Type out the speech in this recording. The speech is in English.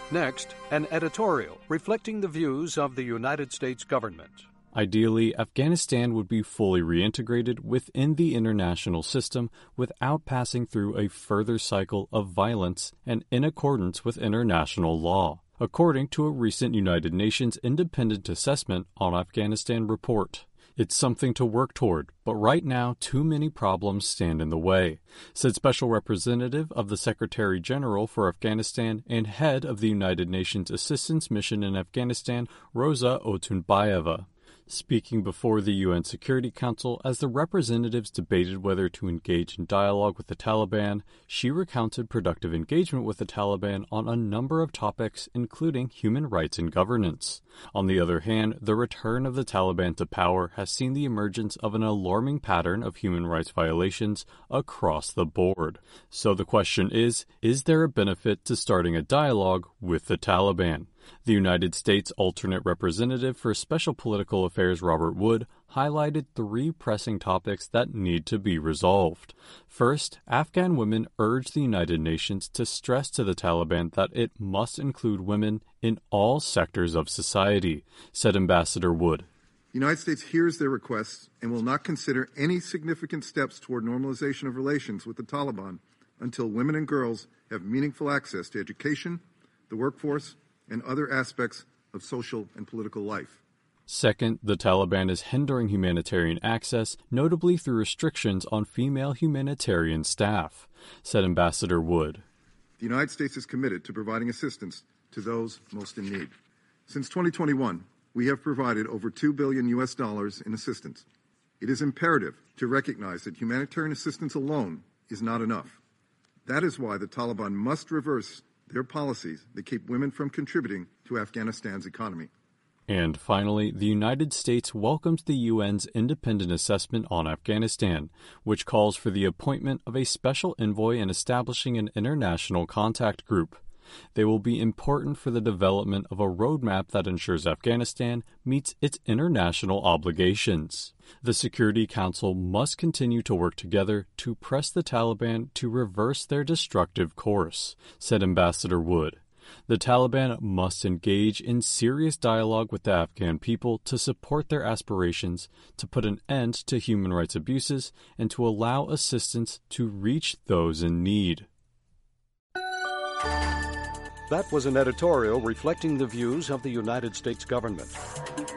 Next, an editorial reflecting the views of the United States government. Ideally, Afghanistan would be fully reintegrated within the international system without passing through a further cycle of violence and in accordance with international law, according to a recent United Nations Independent Assessment on Afghanistan report. It's something to work toward, but right now too many problems stand in the way, said Special Representative of the Secretary General for Afghanistan and head of the United Nations Assistance Mission in Afghanistan, Rosa Otunbayeva. Speaking before the UN Security Council as the representatives debated whether to engage in dialogue with the Taliban, she recounted productive engagement with the Taliban on a number of topics, including human rights and governance. On the other hand, the return of the Taliban to power has seen the emergence of an alarming pattern of human rights violations across the board. So the question is there a benefit to starting a dialogue with the Taliban? The United States Alternate Representative for Special Political Affairs Robert Wood highlighted three pressing topics that need to be resolved. First, Afghan women urged the United Nations to stress to the Taliban that it must include women in all sectors of society, said Ambassador Wood. The United States hears their requests and will not consider any significant steps toward normalization of relations with the Taliban until women and girls have meaningful access to education, the workforce, and other aspects of social and political life. Second, the Taliban is hindering humanitarian access, notably through restrictions on female humanitarian staff, said Ambassador Wood. The United States is committed to providing assistance to those most in need. Since 2021, we have provided over $2 billion in assistance. It is imperative to recognize that humanitarian assistance alone is not enough. That is why the Taliban must reverse their policies that keep women from contributing to Afghanistan's economy. And finally, the United States welcomes the UN's independent assessment on Afghanistan, which calls for the appointment of a special envoy and establishing an international contact group. They will be important for the development of a roadmap that ensures Afghanistan meets its international obligations. The Security Council must continue to work together to press the Taliban to reverse their destructive course, said Ambassador Wood. The Taliban must engage in serious dialogue with the Afghan people to support their aspirations, to put an end to human rights abuses, and to allow assistance to reach those in need. That was an editorial reflecting the views of the United States government.